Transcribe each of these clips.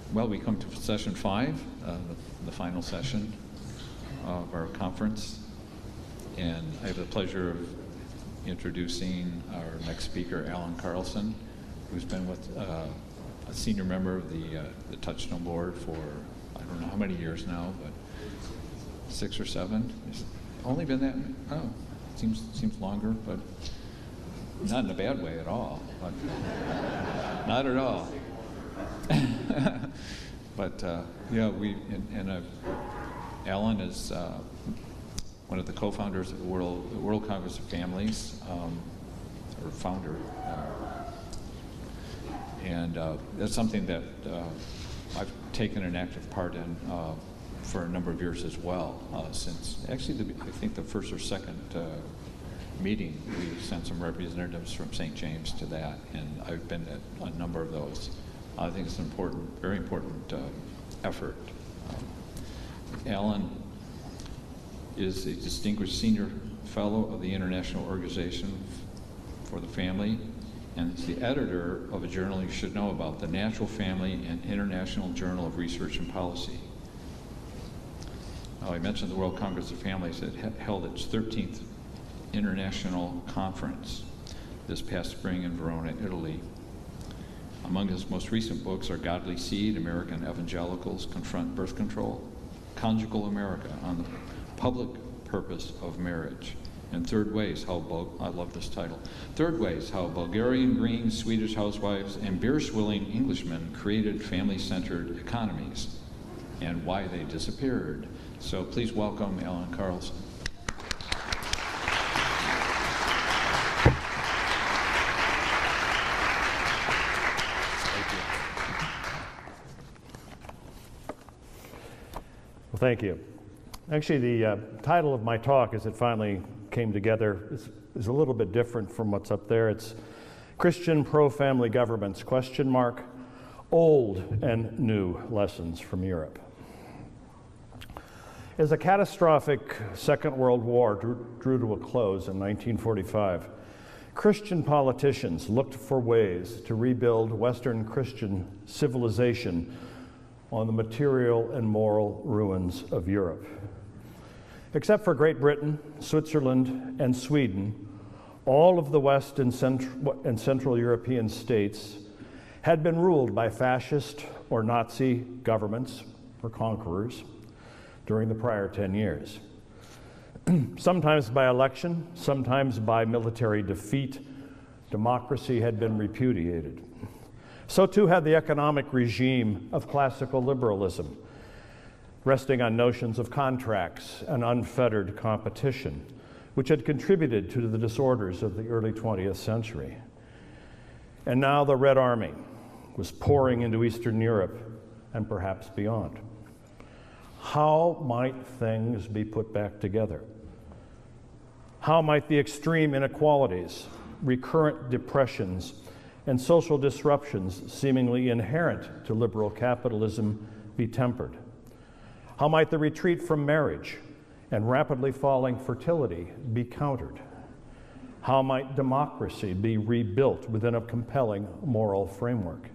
Well, we come to session 5, the final session of our conference, and I have the pleasure of introducing our next speaker, Alan Carlson, who's been with a senior member of the Touchstone Board for I don't know how many years now, but 6 or 7. It's only been that. Oh, seems longer, but not in a bad way at all. But not at all. But yeah, Alan is one of the co-founders of the World Congress of Families, or founder, and that's something that I've taken an active part in for a number of years as well. Since actually, I think the first or second meeting, we sent some representatives from St. James to that, and I've been at a number of those. I think it's an important, very important effort. Alan is a distinguished senior fellow of the International Organization for the Family, and is the editor of a journal you should know about, the Natural Family and International Journal of Research and Policy. I mentioned the World Congress of Families that held its 13th international conference this past spring in Verona, Italy. Among his most recent books are Godly Seed, American Evangelicals Confront Birth Control, Conjugal America, on the Public Purpose of Marriage, and Third Ways, I love this title, Third Ways, How Bulgarian Greens, Swedish Housewives, and beer-swilling Englishmen created family-centered economies, and Why They Disappeared. So please welcome Alan Carlson. Well, thank you. Actually, the title of my talk, as it finally came together, is a little bit different from what's up there. It's Christian Pro-Family Governments, ? Old and New Lessons from Europe. As a catastrophic Second World War drew to a close in 1945, Christian politicians looked for ways to rebuild Western Christian civilization on the material and moral ruins of Europe. Except for Great Britain, Switzerland, and Sweden, all of the West and Central European states had been ruled by fascist or Nazi governments or conquerors during the prior 10 years. Sometimes by election, sometimes by military defeat, democracy had been repudiated. So too had the economic regime of classical liberalism, resting on notions of contracts and unfettered competition, which had contributed to the disorders of the early 20th century. And now the Red Army was pouring into Eastern Europe and perhaps beyond. How might things be put back together? How might the extreme inequalities, recurrent depressions, and social disruptions seemingly inherent to liberal capitalism be tempered? How might the retreat from marriage and rapidly falling fertility be countered? How might democracy be rebuilt within a compelling moral framework?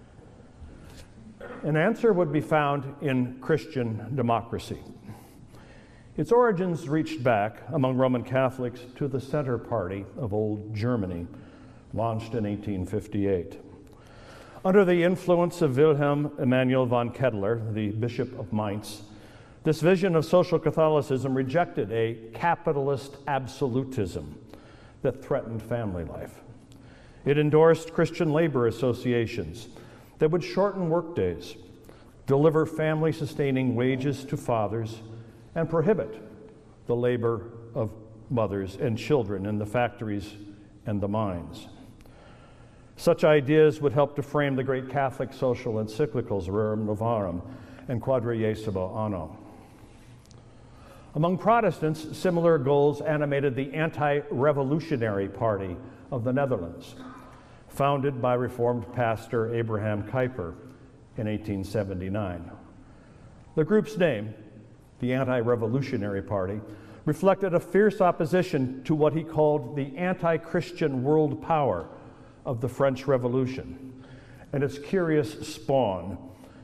An answer would be found in Christian democracy. Its origins reached back among Roman Catholics to the Center Party of Old Germany, launched in 1858. Under the influence of Wilhelm Emanuel von Ketteler, the Bishop of Mainz, this vision of social Catholicism rejected a capitalist absolutism that threatened family life. It endorsed Christian labor associations that would shorten workdays, deliver family-sustaining wages to fathers, and prohibit the labor of mothers and children in the factories and the mines. Such ideas would help to frame the great Catholic social encyclicals Rerum Novarum and Quadragesimo Anno. Among Protestants, similar goals animated the Anti-Revolutionary Party of the Netherlands, founded by Reformed pastor Abraham Kuyper in 1879. The group's name, the Anti-Revolutionary Party, reflected a fierce opposition to what he called the anti-Christian world power of the French Revolution and its curious spawn,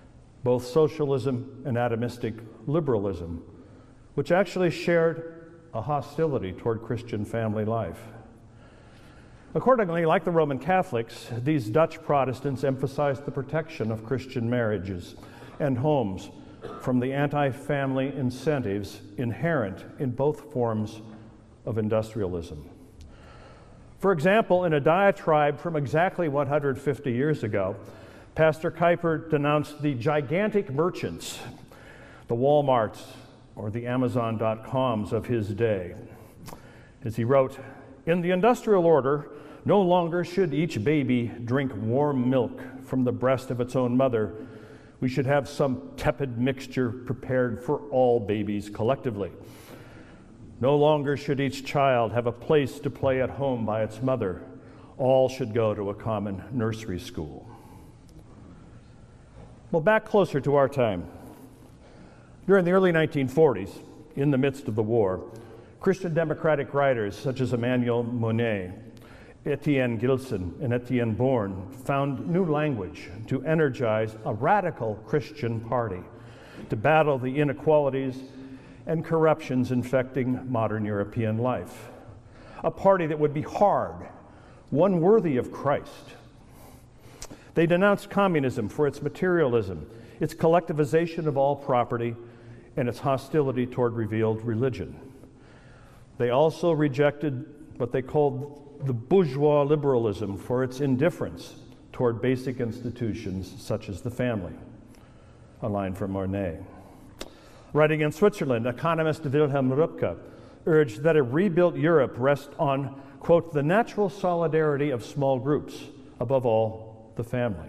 both socialism and atomistic liberalism, which actually shared a hostility toward Christian family life. Accordingly, like the Roman Catholics, these Dutch Protestants emphasized the protection of Christian marriages and homes from the anti-family incentives inherent in both forms of industrialism. For example, in a diatribe from exactly 150 years ago, Pastor Kuyper denounced the gigantic merchants, the Walmarts or the Amazon.coms of his day. As he wrote, "In the industrial order, no longer should each baby drink warm milk from the breast of its own mother. We should have some tepid mixture prepared for all babies collectively. No longer should each child have a place to play at home by its mother. All should go to a common nursery school." Well, back closer to our time. During the early 1940s, in the midst of the war, Christian democratic writers such as Emmanuel Monet, Etienne Gilson, and Etienne Born found new language to energize a radical Christian party to battle the inequalities and corruptions infecting modern European life. A party that would be hard, one worthy of Christ. They denounced communism for its materialism, its collectivization of all property, and its hostility toward revealed religion. They also rejected what they called the bourgeois liberalism for its indifference toward basic institutions such as the family. A line from Monet. Writing in Switzerland, economist Wilhelm Röpke urged that a rebuilt Europe rest on, quote, the natural solidarity of small groups, above all, the family.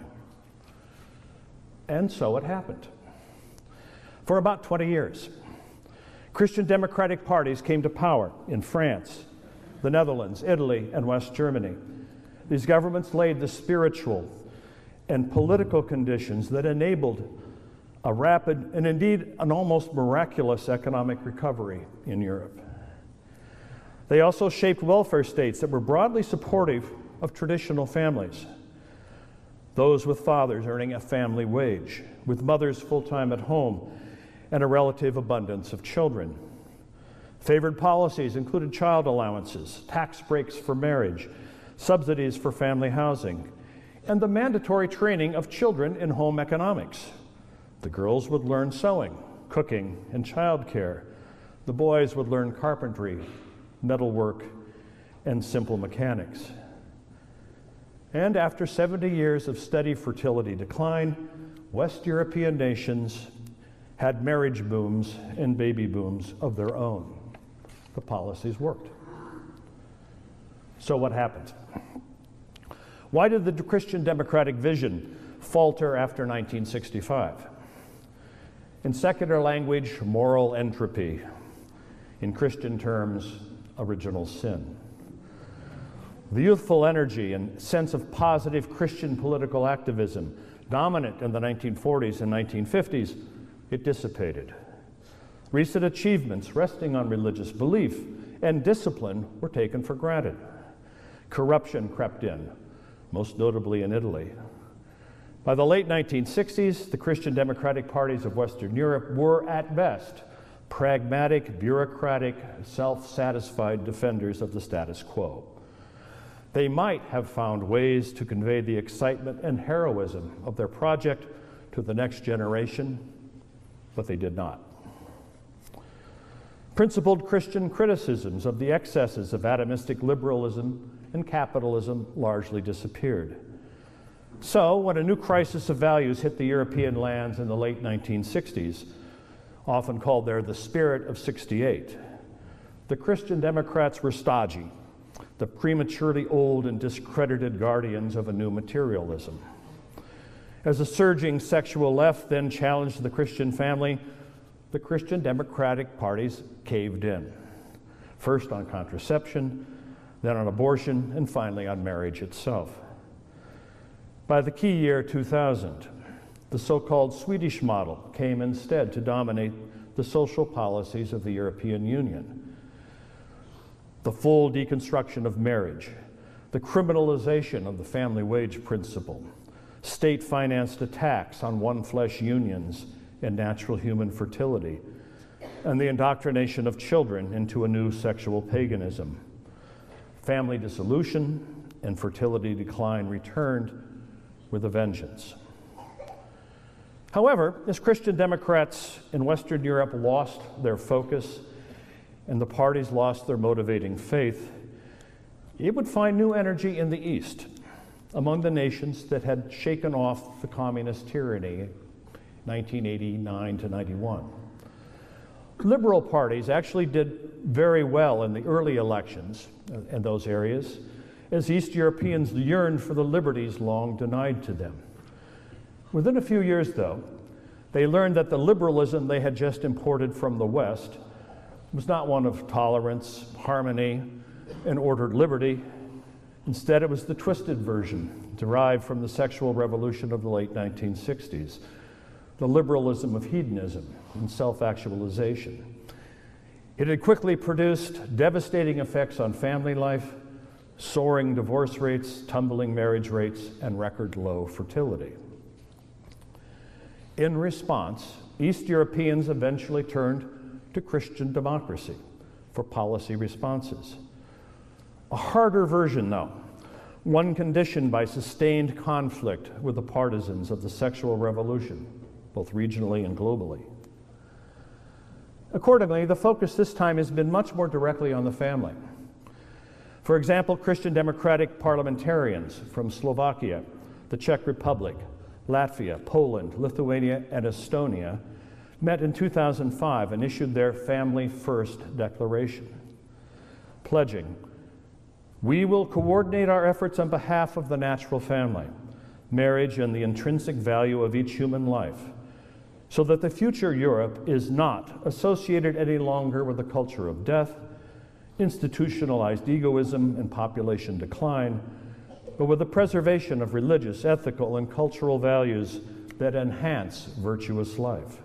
And so it happened. For about 20 years, Christian democratic parties came to power in France, the Netherlands, Italy, and West Germany. These governments laid the spiritual and political conditions that enabled a rapid and indeed an almost miraculous economic recovery in Europe. They also shaped welfare states that were broadly supportive of traditional families, those with fathers earning a family wage, with mothers full-time at home, and a relative abundance of children. Favored policies included child allowances, tax breaks for marriage, subsidies for family housing, and the mandatory training of children in home economics. The girls would learn sewing, cooking, and childcare. The boys would learn carpentry, metalwork, and simple mechanics. And after 70 years of steady fertility decline, West European nations had marriage booms and baby booms of their own. The policies worked. So what happened? Why did the Christian democratic vision falter after 1965? In secular language, moral entropy. In Christian terms, original sin. The youthful energy and sense of positive Christian political activism dominant in the 1940s and 1950s, it dissipated. Recent achievements resting on religious belief and discipline were taken for granted. Corruption crept in, most notably in Italy. By the late 1960s, the Christian democratic parties of Western Europe were, at best, pragmatic, bureaucratic, self-satisfied defenders of the status quo. They might have found ways to convey the excitement and heroism of their project to the next generation, but they did not. Principled Christian criticisms of the excesses of atomistic liberalism and capitalism largely disappeared. So, when a new crisis of values hit the European lands in the late 1960s, often called there the Spirit of '68, the Christian Democrats were stodgy, the prematurely old and discredited guardians of a new materialism. As a surging sexual left then challenged the Christian family, the Christian democratic parties caved in, first on contraception, then on abortion, and finally on marriage itself. By the key year 2000, the so-called Swedish model came instead to dominate the social policies of the European Union. The full deconstruction of marriage, the criminalization of the family wage principle, state-financed attacks on one-flesh unions and natural human fertility, and the indoctrination of children into a new sexual paganism. Family dissolution and fertility decline returned with a vengeance. However, as Christian Democrats in Western Europe lost their focus and the parties lost their motivating faith, it would find new energy in the East, among the nations that had shaken off the communist tyranny 1989 to 91. Liberal parties actually did very well in the early elections in those areas, as East Europeans yearned for the liberties long denied to them. Within a few years, though, they learned that the liberalism they had just imported from the West was not one of tolerance, harmony, and ordered liberty. Instead, it was the twisted version, derived from the sexual revolution of the late 1960s, the liberalism of hedonism and self-actualization. It had quickly produced devastating effects on family life, soaring divorce rates, tumbling marriage rates, and record low fertility. In response, East Europeans eventually turned to Christian democracy for policy responses. A harder version, though, one conditioned by sustained conflict with the partisans of the sexual revolution, both regionally and globally. Accordingly, the focus this time has been much more directly on the family. For example, Christian Democratic parliamentarians from Slovakia, the Czech Republic, Latvia, Poland, Lithuania, and Estonia met in 2005 and issued their Family First Declaration, pledging, "We will coordinate our efforts on behalf of the natural family, marriage, and the intrinsic value of each human life, so that the future Europe is not associated any longer with a culture of death, institutionalized egoism, and population decline, but with the preservation of religious, ethical, and cultural values that enhance virtuous life."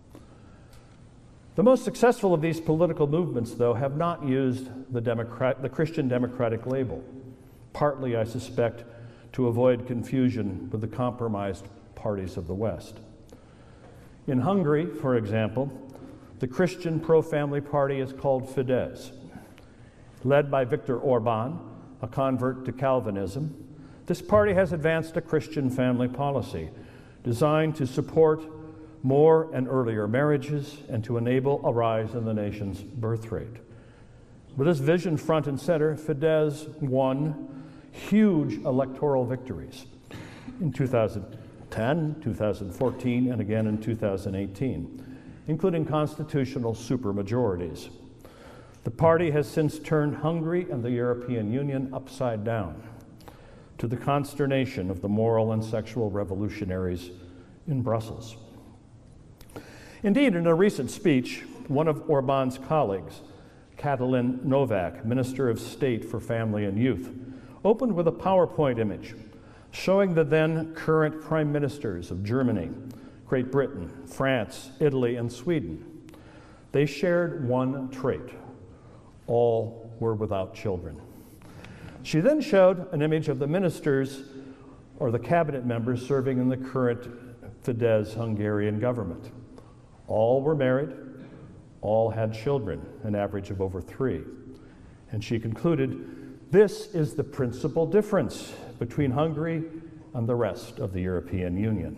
The most successful of these political movements, though, have not used the Christian Democratic label, partly, I suspect, to avoid confusion with the compromised parties of the West. In Hungary, for example, the Christian pro-family party is called Fidesz. Led by Viktor Orban, a convert to Calvinism, this party has advanced a Christian family policy designed to support more and earlier marriages and to enable a rise in the nation's birth rate. With this vision front and center, Fidesz won huge electoral victories in 2010, 2014, and again in 2018, including constitutional supermajorities. The party has since turned Hungary and the European Union upside down, to the consternation of the moral and sexual revolutionaries in Brussels. Indeed, in a recent speech, one of Orban's colleagues, Katalin Novak, Minister of State for Family and Youth, opened with a PowerPoint image showing the then current prime ministers of Germany, Great Britain, France, Italy, and Sweden. They shared one trait: all were without children. She then showed an image of the ministers or the cabinet members serving in the current Fidesz Hungarian government. All were married, all had children, an average of over 3. And she concluded, this is the principal difference between Hungary and the rest of the European Union.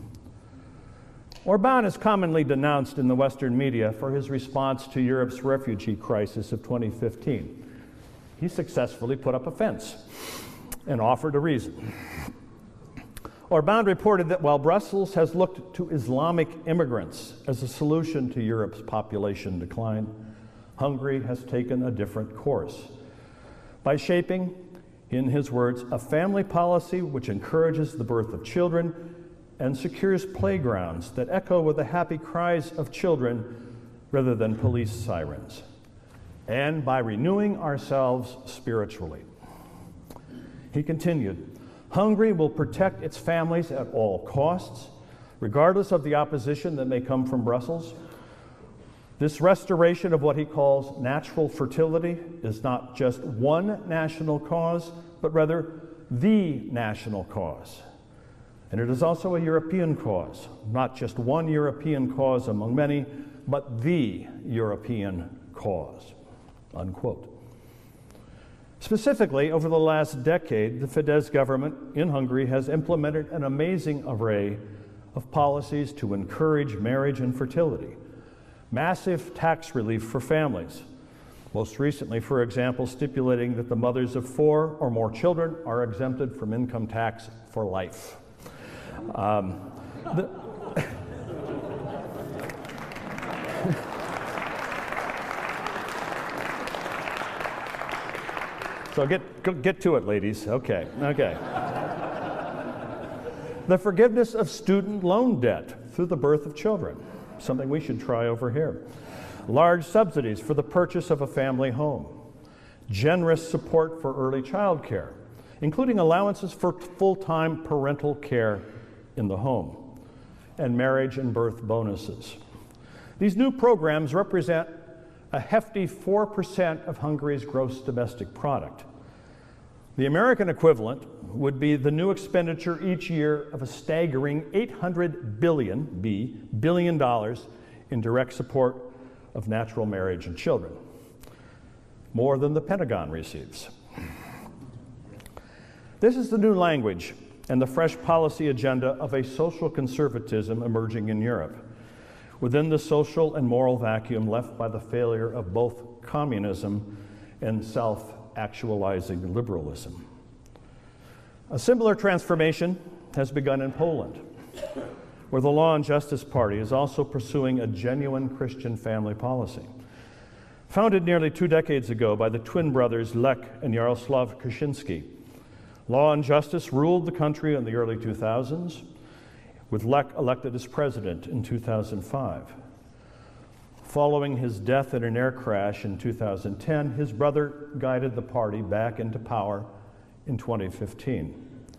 Orban is commonly denounced in the Western media for his response to Europe's refugee crisis of 2015. He successfully put up a fence and offered a reason. Orban reported that while Brussels has looked to Islamic immigrants as a solution to Europe's population decline, Hungary has taken a different course by shaping, in his words, a family policy which encourages the birth of children and secures playgrounds that echo with the happy cries of children rather than police sirens, and by renewing ourselves spiritually. He continued, Hungary will protect its families at all costs, regardless of the opposition that may come from Brussels. This restoration of what he calls natural fertility is not just one national cause, but rather the national cause. And it is also a European cause, not just one European cause among many, but the European cause, unquote. Specifically, over the last decade, the Fidesz government in Hungary has implemented an amazing array of policies to encourage marriage and fertility. Massive tax relief for families. Most recently, for example, stipulating that the mothers of 4 or more children are exempted from income tax for life. So get to it, ladies. Okay. The forgiveness of student loan debt through the birth of children, something we should try over here. Large subsidies for the purchase of a family home. Generous support for early child care, including allowances for full-time parental care in the home, and marriage and birth bonuses. These new programs represent a hefty 4% of Hungary's gross domestic product. The American equivalent would be the new expenditure each year of a staggering $800 billion in direct support of natural marriage and children, more than the Pentagon receives. This is the new language and the fresh policy agenda of a social conservatism emerging in Europe, within the social and moral vacuum left by the failure of both communism and self-actualizing liberalism. A similar transformation has begun in Poland, where the Law and Justice Party is also pursuing a genuine Christian family policy. Founded nearly 2 decades ago by the twin brothers Lech and Jaroslaw Kaczynski, Law and Justice ruled the country in the early 2000s, with Lech elected as president in 2005. Following his death in an air crash in 2010, his brother guided the party back into power in 2015.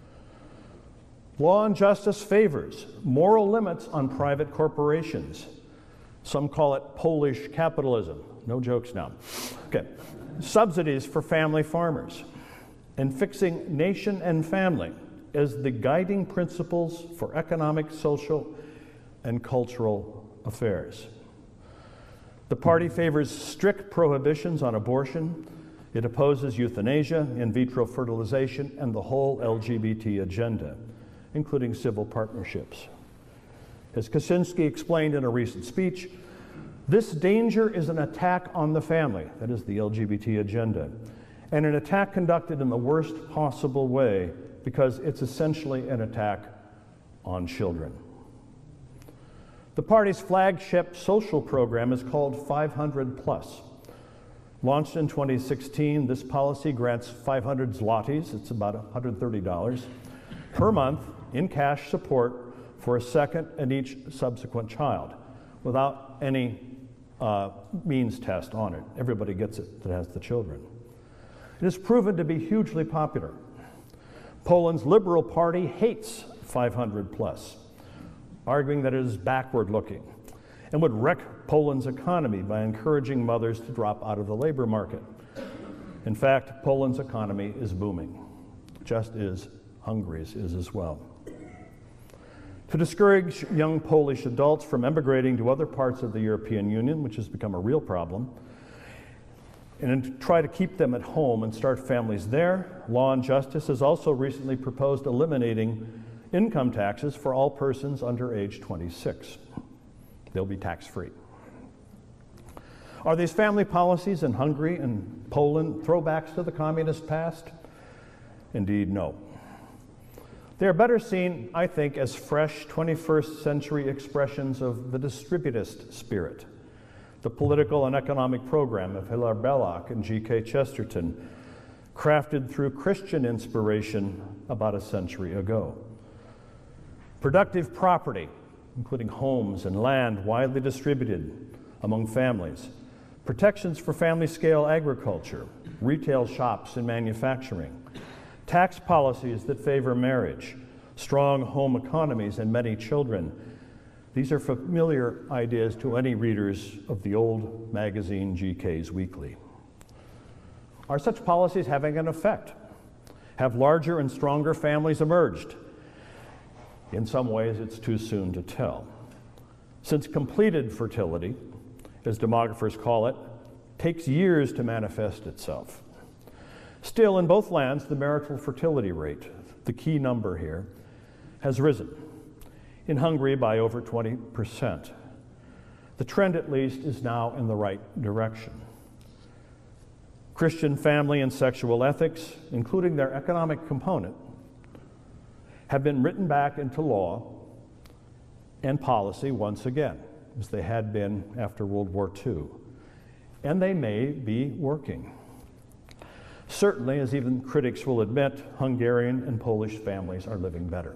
Law and Justice favors moral limits on private corporations. Some call it Polish capitalism. No jokes now. Okay. Subsidies for family farmers, and fixing nation and family as the guiding principles for economic, social, and cultural affairs. The party favors strict prohibitions on abortion. It opposes euthanasia, in vitro fertilization, and the whole LGBT agenda, including civil partnerships. As Kaczynski explained in a recent speech, this danger is an attack on the family, that is the LGBT agenda, and an attack conducted in the worst possible way because it's essentially an attack on children. The party's flagship social program is called 500 Plus. Launched in 2016, this policy grants 500 zlotys, it's about $130, per month in cash support for a second and each subsequent child, without any means test on it. Everybody gets it that has the children. It has proven to be hugely popular. Poland's Liberal Party hates 500 Plus, arguing that it is backward-looking and would wreck Poland's economy by encouraging mothers to drop out of the labor market. In fact, Poland's economy is booming, just as Hungary's is as well. To discourage young Polish adults from emigrating to other parts of the European Union, which has become a real problem, and to try to keep them at home and start families there, Law and Justice has also recently proposed eliminating income taxes for all persons under age 26. They'll be tax-free. Are these family policies in Hungary and Poland throwbacks to the communist past? Indeed, no. They are better seen, I think, as fresh 21st century expressions of the distributist spirit, the political and economic program of Hilaire Belloc and G.K. Chesterton, crafted through Christian inspiration about a century ago. Productive property, including homes and land widely distributed among families, protections for family-scale agriculture, retail shops and manufacturing, tax policies that favor marriage, strong home economies, and many children. These are familiar ideas to any readers of the old magazine GK's Weekly. Are such policies having an effect? Have larger and stronger families emerged? In some ways, it's too soon to tell, since completed fertility, as demographers call it, takes years to manifest itself. Still, in both lands, the marital fertility rate, the key number here, has risen. In Hungary by over 20%. The trend, at least, is now in the right direction. Christian family and sexual ethics, including their economic component, have been written back into law and policy once again, as they had been after World War II. And they may be working. Certainly, as even critics will admit, Hungarian and Polish families are living better.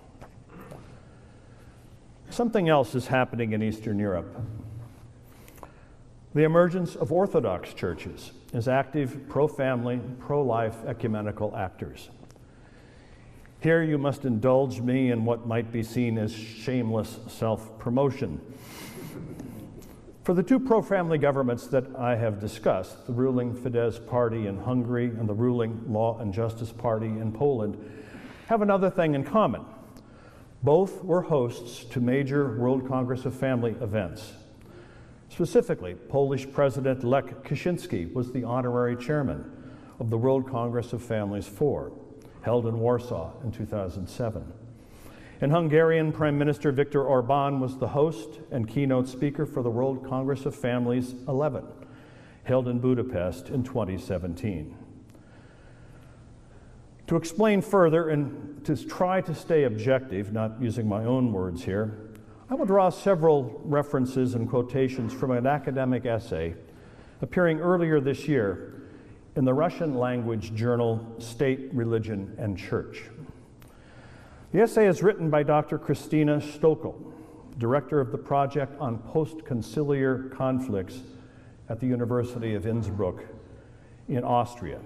Something else is happening in Eastern Europe. The emergence of Orthodox churches as active pro-family, pro-life ecumenical actors. Here you must indulge me in what might be seen as shameless self-promotion. For the two pro-family governments that I have discussed, the ruling Fidesz party in Hungary and the ruling Law and Justice party in Poland, have another thing in common. Both were hosts to major World Congress of Family events. Specifically, Polish President Lech Kaczynski was the honorary chairman of the World Congress of Families IV, held in Warsaw in 2007. And Hungarian Prime Minister Viktor Orbán was the host and keynote speaker for the World Congress of Families 11, held in Budapest in 2017. To explain further and to try to stay objective, not using my own words here, I will draw several references and quotations from an academic essay appearing earlier this year in the Russian language journal State, Religion, and Church. The essay is written by Dr. Kristina Stokel, director of the project on post-conciliar conflicts at the University of Innsbruck in Austria.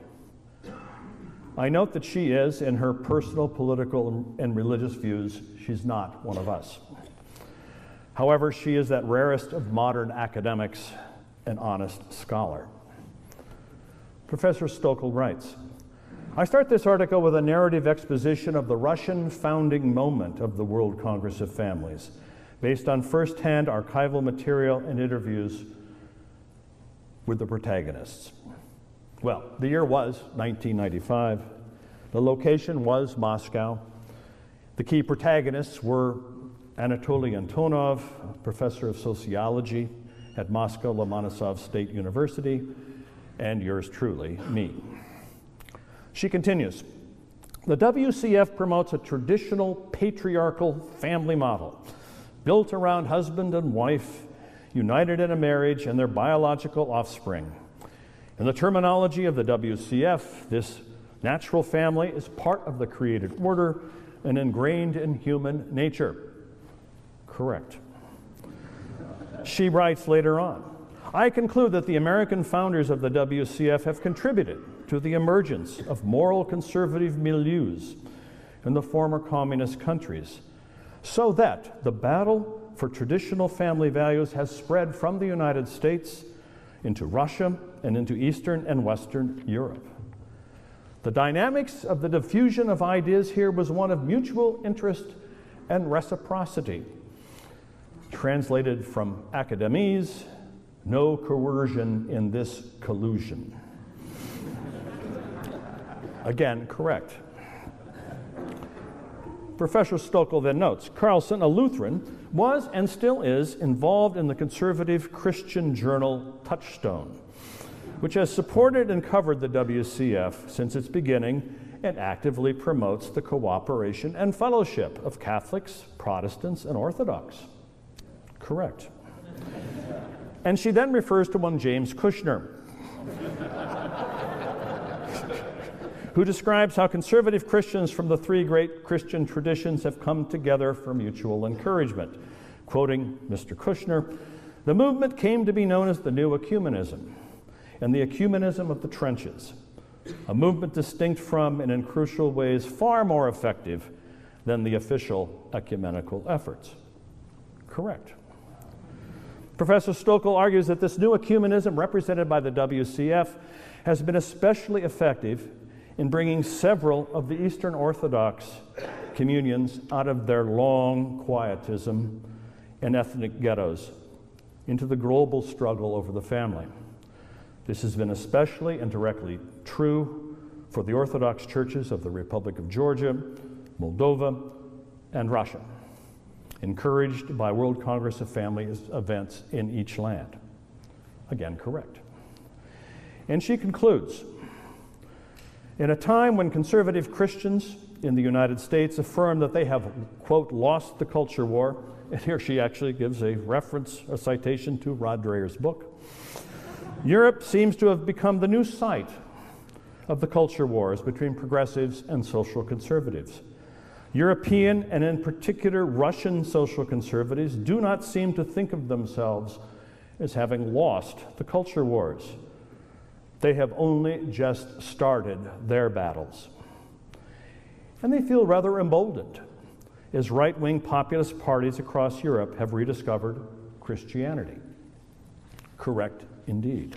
I note that she is, in her personal political and religious views, she's not one of us. However, she is that rarest of modern academics, an honest scholar. Professor Stokel writes, I start this article with a narrative exposition of the Russian founding moment of the World Congress of Families, based on first-hand archival material and interviews with the protagonists. Well, the year was 1995. The location was Moscow. The key protagonists were Anatoly Antonov, professor of sociology at Moscow Lomonosov State University, and yours truly, me. She continues, the WCF promotes a traditional patriarchal family model built around husband and wife, united in a marriage and their biological offspring. In the terminology of the WCF, this natural family is part of the created order and ingrained in human nature. Correct. She writes later on, I conclude that the American founders of the WCF have contributed to the emergence of moral conservative milieus in the former communist countries, so that the battle for traditional family values has spread from the United States into Russia and into Eastern and Western Europe. The dynamics of the diffusion of ideas here was one of mutual interest and reciprocity. Translated from academies, no coercion in this collusion. Again, correct. Professor Stokel then notes, Carlson, a Lutheran, was and still is involved in the conservative Christian journal Touchstone, which has supported and covered the WCF since its beginning and actively promotes the cooperation and fellowship of Catholics, Protestants, and Orthodox. Correct. And she then refers to one James Kushner, who describes how conservative Christians from the three great Christian traditions have come together for mutual encouragement. Quoting Mr. Kushner, the movement came to be known as the New Ecumenism, and the ecumenism of the trenches, a movement distinct from and in crucial ways far more effective than the official ecumenical efforts. Correct. Professor Stokel argues that this new ecumenism represented by the WCF has been especially effective in bringing several of the Eastern Orthodox communions out of their long quietism and ethnic ghettos into the global struggle over the family. This has been especially and directly true for the Orthodox churches of the Republic of Georgia, Moldova, and Russia, encouraged by World Congress of Families events in each land. Again, correct. And she concludes, in a time when conservative Christians in the United States affirm that they have, quote, lost the culture war, and here she actually gives a reference, a citation to Rod Dreher's book, Europe seems to have become the new site of the culture wars between progressives and social conservatives. European, and in particular Russian social conservatives, do not seem to think of themselves as having lost the culture wars. They have only just started their battles. And they feel rather emboldened as right-wing populist parties across Europe have rediscovered Christianity. Correct indeed.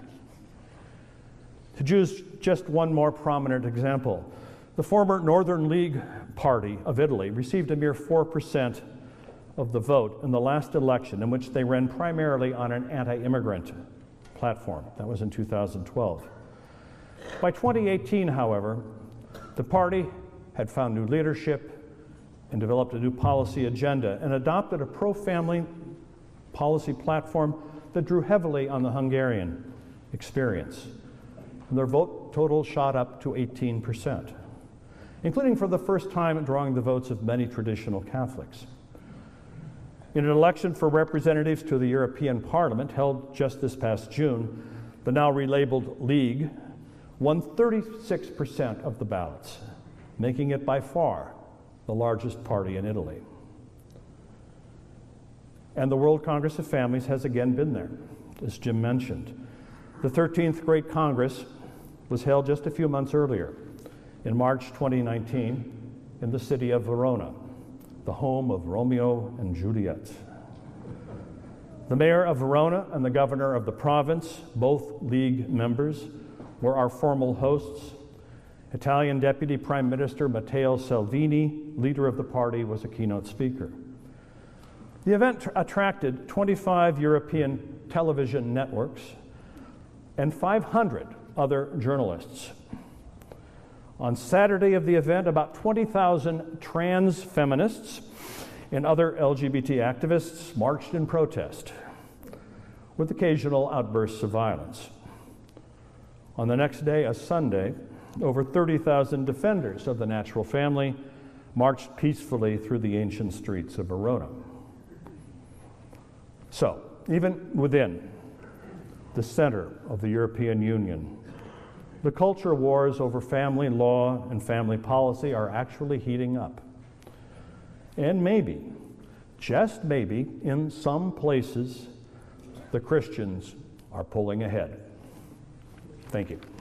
To choose just one more prominent example, the former Northern League Party of Italy received a mere 4% of the vote in the last election, in which they ran primarily on an anti-immigrant platform. That was in 2012. By 2018, however, the party had found new leadership and developed a new policy agenda and adopted a pro-family policy platform that drew heavily on the Hungarian experience. And their vote total shot up to 18%, including for the first time drawing the votes of many traditional Catholics. In an election for representatives to the European Parliament held just this past June, the now relabeled League won 36% of the ballots, making it by far the largest party in Italy. And the World Congress of Families has again been there, as Jim mentioned. The 13th Great Congress was held just a few months earlier, in March 2019, in the city of Verona, the home of Romeo and Juliet. The mayor of Verona and the governor of the province, both League members, were our formal hosts. Italian Deputy Prime Minister Matteo Salvini, leader of the party, was a keynote speaker. The event attracted 25 European television networks and 500 other journalists. On Saturday of the event, about 20,000 trans feminists and other LGBT activists marched in protest, with occasional outbursts of violence. On the next day, a Sunday, over 30,000 defenders of the natural family marched peacefully through the ancient streets of Verona. So, even within the center of the European Union, the culture wars over family law and family policy are actually heating up. And maybe, just maybe, in some places, the Christians are pulling ahead. Thank you.